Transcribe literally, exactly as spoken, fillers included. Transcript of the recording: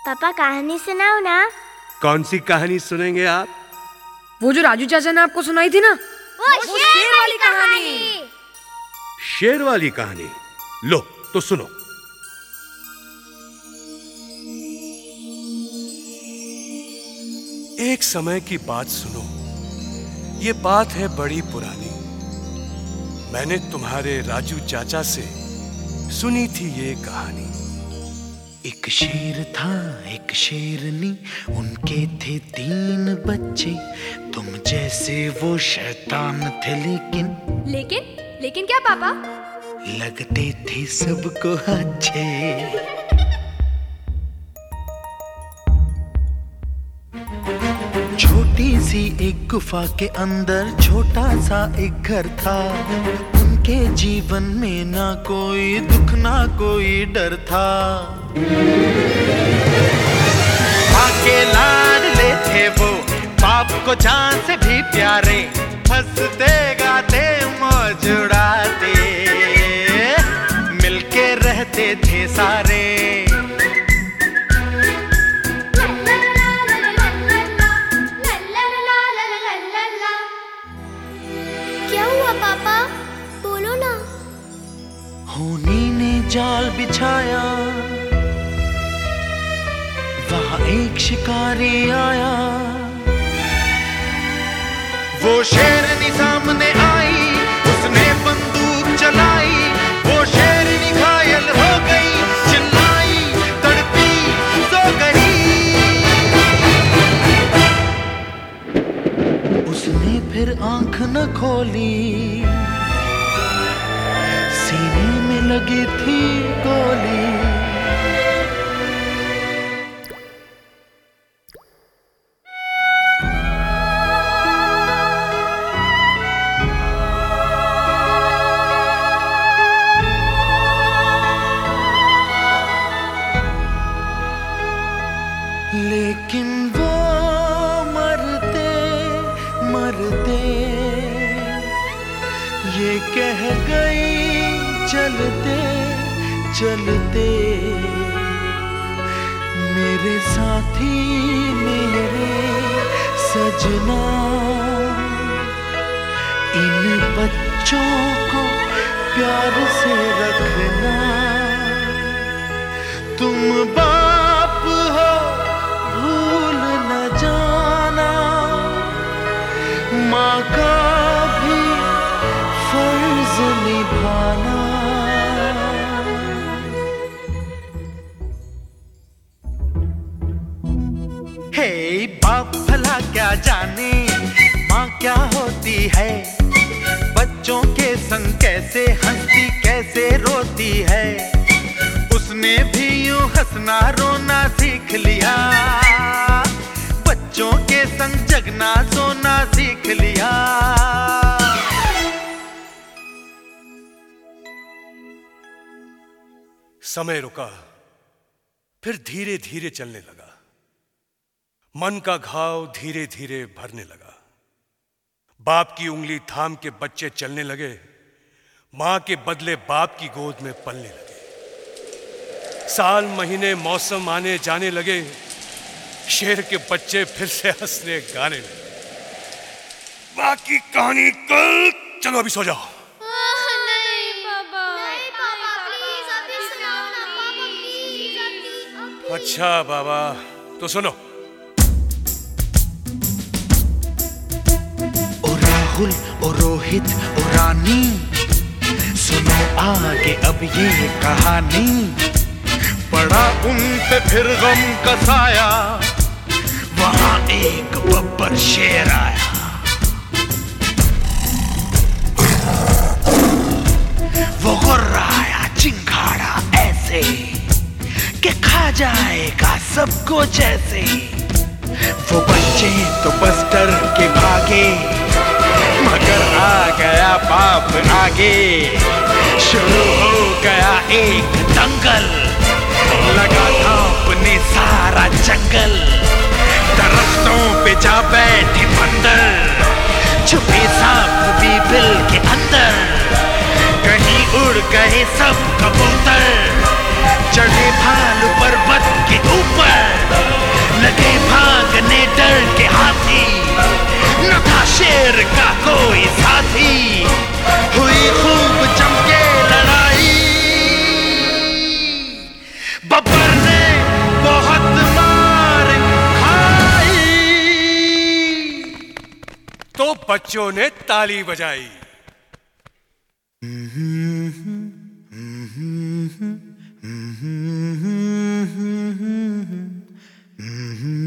पापा कहानी सुनाओ ना। कौन सी कहानी सुनेंगे आप? वो जो राजू चाचा ने आपको सुनाई थी ना, वो, वो शेर, शेर वाली कहानी। शेर वाली कहानी लो तो सुनो। एक समय की बात सुनो, ये बात है बड़ी पुरानी। मैंने तुम्हारे राजू चाचा से सुनी थी ये कहानी। एक शेर था एक शेरनी, उनके थे तीन बच्चे। तुम जैसे वो शैतान थे लेकिन लेकिन लेकिन क्या पापा? लगते थे सबको अच्छे। छोटी सी एक गुफा के अंदर छोटा सा एक घर था। उनके जीवन में ना कोई दुख ना कोई डर था। माँ के लाडले थे वो, बाप को जान से भी प्यारे। हंसते गाते मौज उड़ाते, मिलके रहते थे सारे। क्या हुआ पापा? बोलो ना। होनी ने जाल बिछाया, वहां एक शिकारी आया। वो शेरनी सामने आई, उसने बंदूक चलाई। वो शेरनी घायल हो गई, चिल्लाई तड़पी सो गई। उसने फिर आंख न खोली, सीने में लगी थी गोली। लेकिन वो मरते मरते ये कह गई चलते चलते, मेरे साथी मेरे सजना, इन बच्चों को प्यार से रखना। तुम बाप हो भूल न जाना, माँ का भी फर्ज निभाना। हे बाप भला क्या जाने माँ क्या होती है। बच्चों के संग कैसे हंसती कैसे रोती है। उसने भी यूं हंसना रोना सीख लिया, बच्चों के संग जगना सोना सीख लिया। समय रुका, फिर धीरे धीरे चलने लगा। मन का घाव धीरे धीरे भरने लगा। बाप की उंगली थाम के बच्चे चलने लगे। मां के बदले बाप की गोद में पलने लगे। साल महीने मौसम आने जाने लगे। शेर के बच्चे फिर से हंसने गाने लगे। बाकी कहानी कल। चलो अभी सो जाओ। नहीं पापा, नहीं पापा, प्लीज अभी सुनाओ ना पापा, प्लीज अभी। अच्छा बाबा, तो सुनो। ओ राहुल ओ रोहित ओ रानी, सुनो आगे अब ये कहानी। पड़ा उन पे फिर गम का साया, वहां एक बब्बर शेर आया। वो गुर्राया चिंगाड़ा ऐसे कि खा जाएगा सबको जैसे। वो बच्चे तो बस डर के भागे, मगर आ गया बाप आगे। शुरू हो गया एक दंगल, लगा था अपने सारा जंगल। दरख्तों पे जा बैठे बंदर, छुपे सांप भी बिल के अंदर। कहीं उड़ गए सब कबूतर, चढ़े भालू पर्वत के ऊपर। तो बच्चों ने ताली बजाई। Mm-hmm.